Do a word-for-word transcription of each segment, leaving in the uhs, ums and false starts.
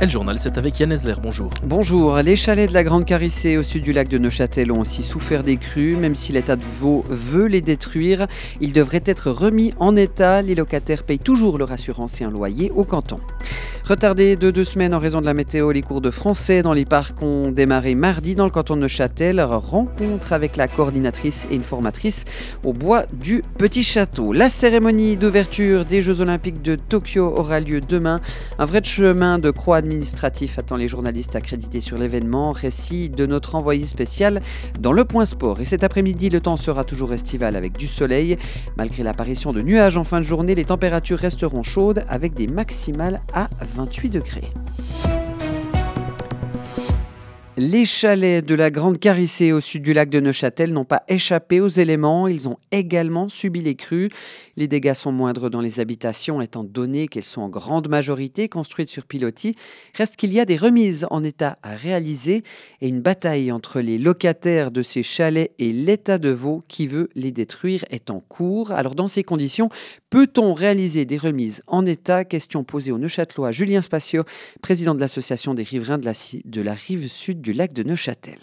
Et le journal, c'est avec Yann Esler, bonjour. Bonjour, les chalets de la Grande Carissée au sud du lac de Neuchâtel ont aussi souffert des crues. Même si l'État de Vaud veut les détruire, ils devraient être remis en état. Les locataires payent toujours leur assurance et un loyer au canton. Retardés de deux semaines en raison de la météo, les cours de français dans les parcs ont démarré mardi dans le canton de Neuchâtel. Rencontre avec la coordinatrice et une formatrice au bois du Petit Château. La cérémonie d'ouverture des Jeux Olympiques de Tokyo aura lieu demain. Un vrai chemin de croix administratif attend les journalistes accrédités sur l'événement. Récit de notre envoyé spécial dans le Point Sport. Et cet après-midi, le temps sera toujours estival avec du soleil. Malgré l'apparition de nuages en fin de journée, les températures resteront chaudes avec des maximales à vingt-huit degrés. Les chalets de la Grande Carissée au sud du lac de Neuchâtel n'ont pas échappé aux éléments. Ils ont également subi les crues. Les dégâts sont moindres dans les habitations étant donné qu'elles sont en grande majorité construites sur pilotis. Reste qu'il y a des remises en état à réaliser et une bataille entre les locataires de ces chalets et l'État de Vaud qui veut les détruire est en cours. Alors dans ces conditions, peut-on réaliser des remises en état? Question posée au Neuchâtelois Julien Spacio, président de l'association des riverains de la, de la rive sud du lac de Neuchâtel.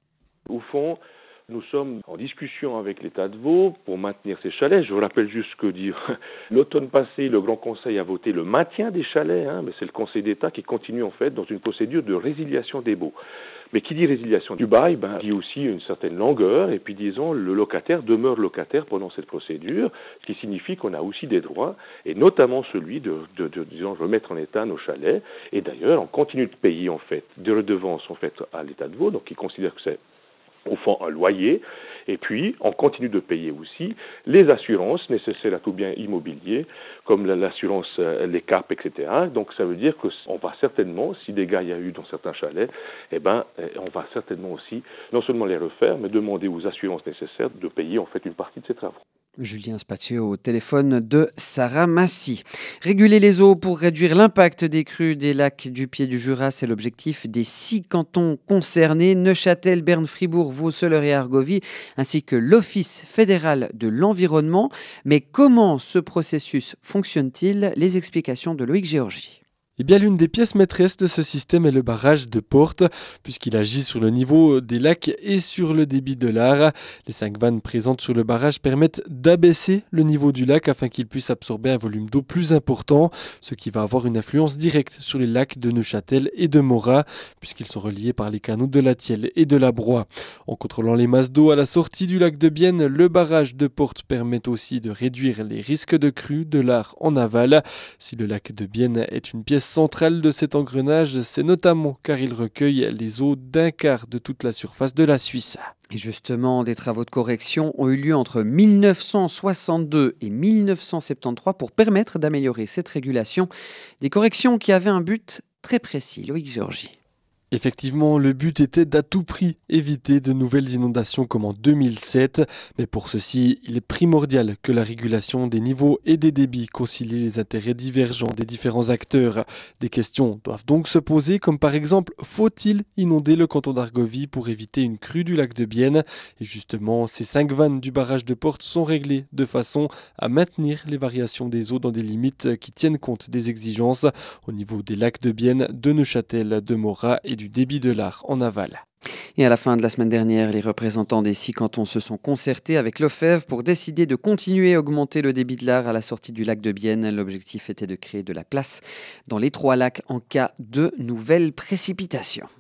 Au fond, nous sommes en discussion avec l'État de Vaud pour maintenir ces chalets. Je vous rappelle juste que dire l'automne passé, le Grand Conseil a voté le maintien des chalets, hein, mais c'est le Conseil d'État qui continue en fait dans une procédure de résiliation des baux. Mais qui dit résiliation du bail, ben, dit aussi une certaine longueur, et puis disons, le locataire demeure locataire pendant cette procédure, ce qui signifie qu'on a aussi des droits, et notamment celui de, de, de disons, remettre en état nos chalets, et d'ailleurs, on continue de payer, en fait, des redevances, en fait, à l'État de Vaud, donc il considère que c'est, au fond, un loyer, et puis on continue de payer aussi les assurances nécessaires à tout bien immobilier, comme l'assurance, les C A P, et cetera. Donc ça veut dire qu'on va certainement, si des dégâts il y a eu dans certains chalets, eh ben, on va certainement aussi non seulement les refaire, mais demander aux assurances nécessaires de payer en fait une partie de ces travaux. Julien Spacio au téléphone de Sarah Massy. Réguler les eaux pour réduire l'impact des crues des lacs du Pied du Jura, c'est l'objectif des six cantons concernés, Neuchâtel, Berne, Fribourg, Vaud, Soleure et Argovie, ainsi que l'Office fédéral de l'environnement. Mais comment ce processus fonctionne-t-il? Les explications de Loïc Géorgie. Eh bien, l'une des pièces maîtresses de ce système est le barrage de Porte, puisqu'il agit sur le niveau des lacs et sur le débit de l'Ar. Les cinq vannes présentes sur le barrage permettent d'abaisser le niveau du lac afin qu'il puisse absorber un volume d'eau plus important, ce qui va avoir une influence directe sur les lacs de Neuchâtel et de Morat, puisqu'ils sont reliés par les canaux de la Thielle et de la Broye. En contrôlant les masses d'eau à la sortie du lac de Bienne, le barrage de Porte permet aussi de réduire les risques de crue de l'Ar en aval. Si le lac de Bienne est une pièce centrale de cet engrenage, c'est notamment car il recueille les eaux d'un quart de toute la surface de la Suisse. Et justement, des travaux de correction ont eu lieu entre mille neuf cent soixante-deux et mille neuf cent soixante-treize pour permettre d'améliorer cette régulation. Des corrections qui avaient un but très précis. Loïc Géorgie. Effectivement, le but était d'à tout prix éviter de nouvelles inondations comme en deux mille sept. Mais pour ceci, il est primordial que la régulation des niveaux et des débits concilie les intérêts divergents des différents acteurs. Des questions doivent donc se poser comme par exemple, faut-il inonder le canton d'Argovie pour éviter une crue du lac de Bienne? Et justement, ces cinq vannes du barrage de Porte sont réglées de façon à maintenir les variations des eaux dans des limites qui tiennent compte des exigences au niveau des lacs de Bienne, de Neuchâtel, de Morat et du débit de l'Ar en aval. Et à la fin de la semaine dernière, les représentants des six cantons se sont concertés avec l'O F E V pour décider de continuer à augmenter le débit de l'Ar à la sortie du lac de Bienne. L'objectif était de créer de la place dans les trois lacs en cas de nouvelles précipitations.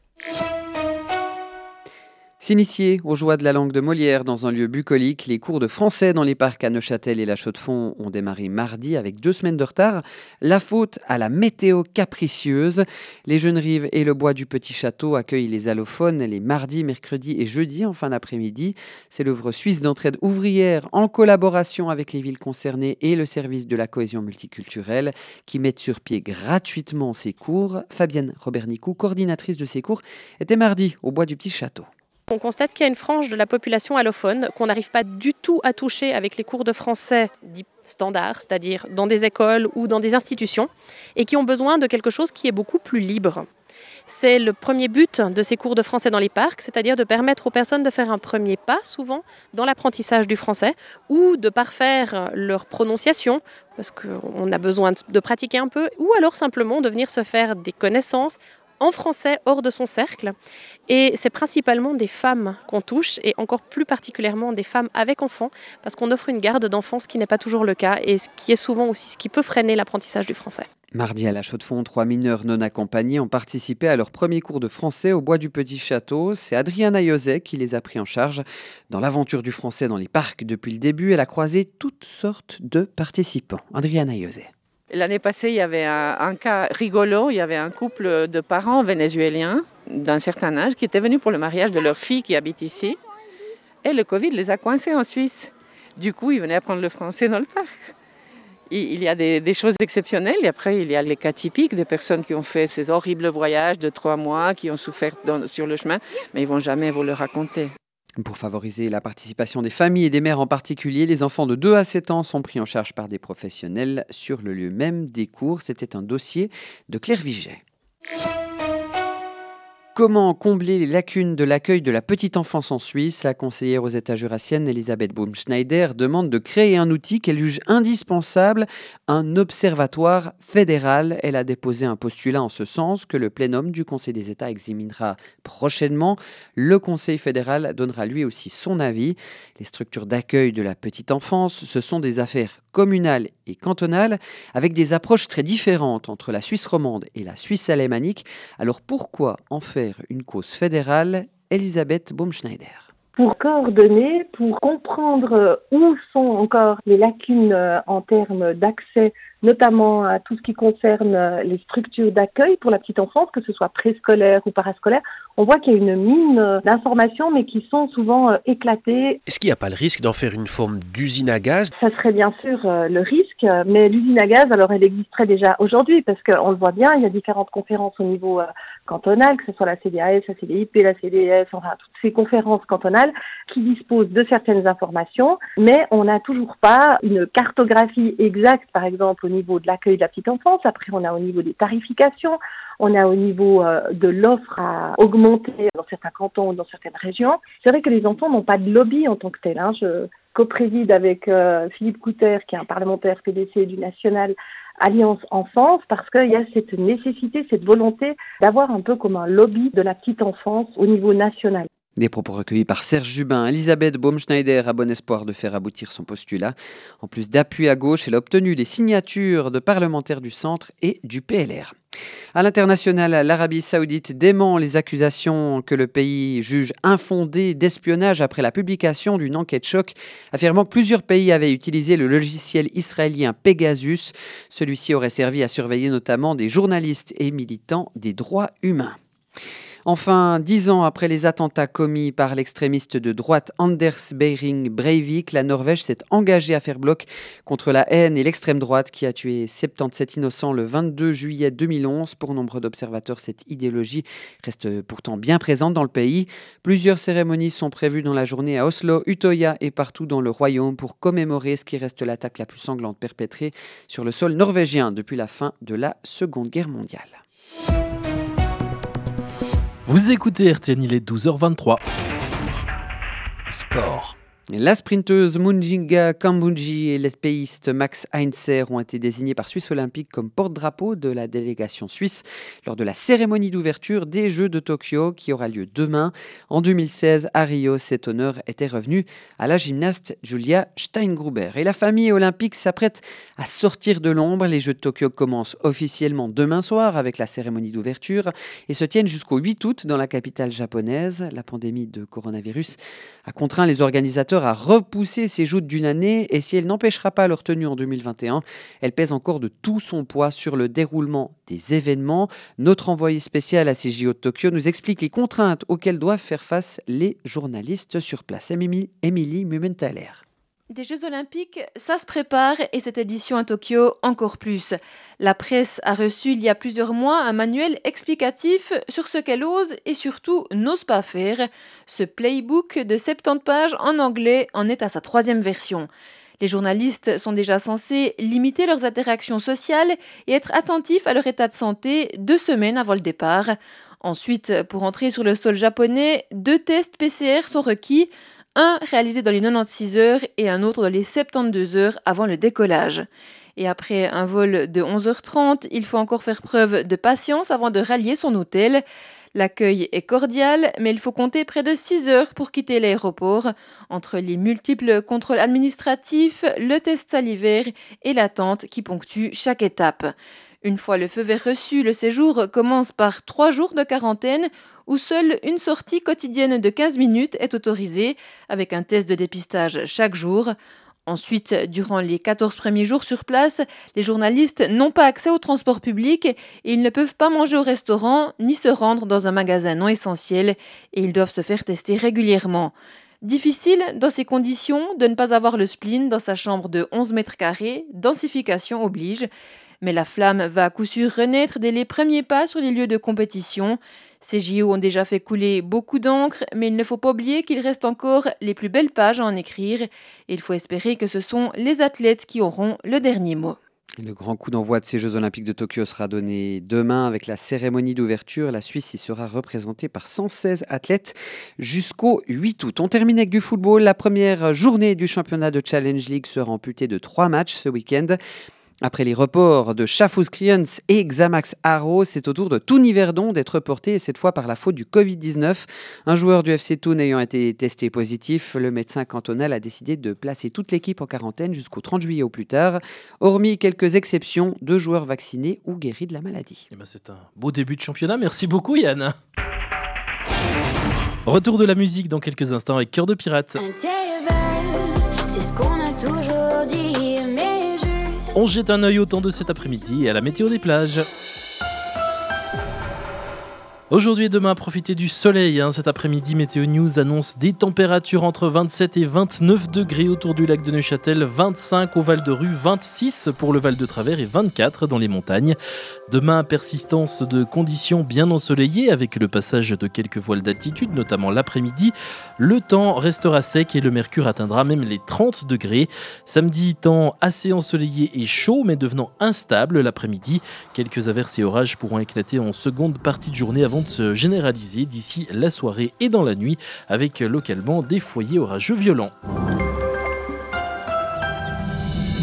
S'initier aux joies de la langue de Molière dans un lieu bucolique, les cours de français dans les parcs à Neuchâtel et la Chaux-de-Fonds ont démarré mardi avec deux semaines de retard. La faute à la météo capricieuse. Les Jeunes Rives et le bois du Petit Château accueillent les allophones les mardis, mercredis et jeudis en fin d'après-midi. C'est l'œuvre suisse d'entraide ouvrière en collaboration avec les villes concernées et le service de la cohésion multiculturelle qui mettent sur pied gratuitement ces cours. Fabienne Robernicou, coordinatrice de ces cours, était mardi au bois du Petit Château. On constate qu'il y a une frange de la population allophone qu'on n'arrive pas du tout à toucher avec les cours de français dits standards, c'est-à-dire dans des écoles ou dans des institutions, et qui ont besoin de quelque chose qui est beaucoup plus libre. C'est le premier but de ces cours de français dans les parcs, c'est-à-dire de permettre aux personnes de faire un premier pas, souvent, dans l'apprentissage du français, ou de parfaire leur prononciation, parce qu'on a besoin de pratiquer un peu, ou alors simplement de venir se faire des connaissances en français hors de son cercle. Et c'est principalement des femmes qu'on touche, et encore plus particulièrement des femmes avec enfants, parce qu'on offre une garde d'enfants, ce qui n'est pas toujours le cas, et ce qui est souvent aussi ce qui peut freiner l'apprentissage du français. Mardi à la Chaux-de-Fonds, trois mineurs non accompagnés ont participé à leur premier cours de français au bois du Petit Château. C'est Adriana Iosek qui les a pris en charge. Dans l'aventure du français dans les parcs depuis le début, elle a croisé toutes sortes de participants. Adriana Iosek. L'année passée, il y avait un, un cas rigolo. Il y avait un couple de parents vénézuéliens d'un certain âge qui étaient venus pour le mariage de leur fille qui habite ici. Et le Covid les a coincés en Suisse. Du coup, ils venaient apprendre le français dans le parc. Il y a des, des choses exceptionnelles et après il y a les cas typiques des personnes qui ont fait ces horribles voyages de trois mois, qui ont souffert dans, sur le chemin, mais ils ne vont jamais vous le raconter. Pour favoriser la participation des familles et des mères en particulier, les enfants de deux à sept ans sont pris en charge par des professionnels sur le lieu même des cours. C'était un dossier de Claire Viget. Comment combler les lacunes de l'accueil de la petite enfance en Suisse? La conseillère aux États jurassiennes Elisabeth Baumschneider demande de créer un outil qu'elle juge indispensable, un observatoire fédéral. Elle a déposé un postulat en ce sens que le plénum du Conseil des États examinera prochainement. Le Conseil fédéral donnera lui aussi son avis. Les structures d'accueil de la petite enfance, ce sont des affaires communales et cantonales avec des approches très différentes entre la Suisse romande et la Suisse alémanique. Alors pourquoi en faire une cause fédérale? Elisabeth Baumschneider. Pour coordonner, pour comprendre où sont encore les lacunes en termes d'accès, notamment à tout ce qui concerne les structures d'accueil pour la petite enfance, que ce soit préscolaire ou parascolaire, on voit qu'il y a une mine d'informations, mais qui sont souvent éclatées. Est-ce qu'il n'y a pas le risque d'en faire une forme d'usine à gaz? Ça serait bien sûr le risque, mais l'usine à gaz, alors elle existerait déjà aujourd'hui, parce qu'on le voit bien, il y a différentes conférences au niveau cantonal, que ce soit la C D A S, la C D I P, la C D S, enfin toutes ces conférences cantonales qui disposent de certaines informations, mais on n'a toujours pas une cartographie exacte, par exemple, au niveau de l'accueil de la petite enfance. Après, on a au niveau des tarifications, on a au niveau euh, de l'offre à augmenter dans certains cantons ou dans certaines régions. C'est vrai que les enfants n'ont pas de lobby en tant que tel. Hein. Je copréside avec euh, Philippe Couter, qui est un parlementaire P D C du National Alliance Enfance, parce qu'il y a cette nécessité, cette volonté d'avoir un peu comme un lobby de la petite enfance au niveau national. Des propos recueillis par Serge Jubin. Elisabeth Baumschneider a bon espoir de faire aboutir son postulat. En plus d'appui à gauche, elle a obtenu les signatures de parlementaires du centre et du P L R. À l'international, l'Arabie Saoudite dément les accusations que le pays juge infondées d'espionnage après la publication d'une enquête choc affirmant que plusieurs pays avaient utilisé le logiciel israélien Pegasus. Celui-ci aurait servi à surveiller notamment des journalistes et militants des droits humains. Enfin, dix ans après les attentats commis par l'extrémiste de droite Anders Behring Breivik, la Norvège s'est engagée à faire bloc contre la haine et l'extrême droite qui a tué soixante-dix-sept innocents le vingt-deux juillet deux mille onze. Pour nombre d'observateurs, cette idéologie reste pourtant bien présente dans le pays. Plusieurs cérémonies sont prévues dans la journée à Oslo, Utoya et partout dans le royaume pour commémorer ce qui reste l'attaque la plus sanglante perpétrée sur le sol norvégien depuis la fin de la Seconde Guerre mondiale. Vous écoutez R T N, il est douze heures vingt-trois. Sport. La sprinteuse Munjinga Kambundji et l'épéiste Max Heinzer ont été désignés par Suisse Olympique comme porte-drapeau de la délégation suisse lors de la cérémonie d'ouverture des Jeux de Tokyo qui aura lieu demain. En deux mille seize, à Rio, cet honneur était revenu à la gymnaste Julia Steingruber. Et la famille olympique s'apprête à sortir de l'ombre. Les Jeux de Tokyo commencent officiellement demain soir avec la cérémonie d'ouverture et se tiennent jusqu'au huit août dans la capitale japonaise. La pandémie de coronavirus a contraint les organisateurs à repousser ces joutes d'une année et si elle n'empêchera pas leur tenue en deux mille vingt et un, elle pèse encore de tout son poids sur le déroulement des événements. Notre envoyé spécial à ces J O de Tokyo nous explique les contraintes auxquelles doivent faire face les journalistes sur place. Émilie, Émilie Mumenthaler. Des Jeux Olympiques, ça se prépare et cette édition à Tokyo encore plus. La presse a reçu il y a plusieurs mois un manuel explicatif sur ce qu'elle ose et surtout n'ose pas faire. Ce playbook de soixante-dix pages en anglais en est à sa troisième version. Les journalistes sont déjà censés limiter leurs interactions sociales et être attentifs à leur état de santé deux semaines avant le départ. Ensuite, pour entrer sur le sol japonais, deux tests P C R sont requis, un réalisé dans les quatre-vingt-seize heures et un autre dans les soixante-douze heures avant le décollage. Et après un vol de onze heures trente, il faut encore faire preuve de patience avant de rallier son hôtel. L'accueil est cordial, mais il faut compter près de six heures pour quitter l'aéroport, entre les multiples contrôles administratifs, le test salivaire et l'attente qui ponctue chaque étape. Une fois le feu vert reçu, le séjour commence par trois jours de quarantaine où seule une sortie quotidienne de quinze minutes est autorisée, avec un test de dépistage chaque jour. Ensuite, durant les quatorze premiers jours sur place, les journalistes n'ont pas accès au transport public et ils ne peuvent pas manger au restaurant ni se rendre dans un magasin non essentiel et ils doivent se faire tester régulièrement. Difficile, dans ces conditions, de ne pas avoir le spleen dans sa chambre de onze mètres carrés, densification oblige. Mais la flamme va à coup sûr renaître dès les premiers pas sur les lieux de compétition. Ces J O ont déjà fait couler beaucoup d'encre, mais il ne faut pas oublier qu'il reste encore les plus belles pages à en écrire. Et il faut espérer que ce sont les athlètes qui auront le dernier mot. Le grand coup d'envoi de ces Jeux Olympiques de Tokyo sera donné demain avec la cérémonie d'ouverture. La Suisse y sera représentée par cent seize athlètes jusqu'au huit août. On termine avec du football. La première journée du championnat de Challenge League sera amputée de trois matchs ce week-end. Après les reports de Schaffhouse Kriens et Xamax Haro, c'est au tour de Toon Yverdon d'être reporté, cette fois par la faute du covid dix-neuf. Un joueur du F C Toon ayant été testé positif, le médecin cantonal a décidé de placer toute l'équipe en quarantaine jusqu'au trente juillet au plus tard. Hormis quelques exceptions, deux joueurs vaccinés ou guéris de la maladie. Eh ben c'est un beau début de championnat, merci beaucoup Yann. Retour de la musique dans quelques instants avec Cœur de Pirate. C'est ce qu'on a toujours dit, mais juste... On jette un œil au temps de cet après-midi et à la météo des plages. Aujourd'hui et demain, profitez du soleil. Hein. Cet après-midi, Météo News annonce des températures entre vingt-sept et vingt-neuf degrés autour du lac de Neuchâtel, vingt-cinq au Val-de-Rue, vingt-six pour le Val de Travers et vingt-quatre dans les montagnes. Demain, persistance de conditions bien ensoleillées avec le passage de quelques voiles d'altitude, notamment l'après-midi. Le temps restera sec et le mercure atteindra même les trente degrés. Samedi, temps assez ensoleillé et chaud, mais devenant instable l'après-midi. Quelques averses et orages pourront éclater en seconde partie de journée avant de se généraliser d'ici la soirée et dans la nuit, avec localement des foyers orageux violents.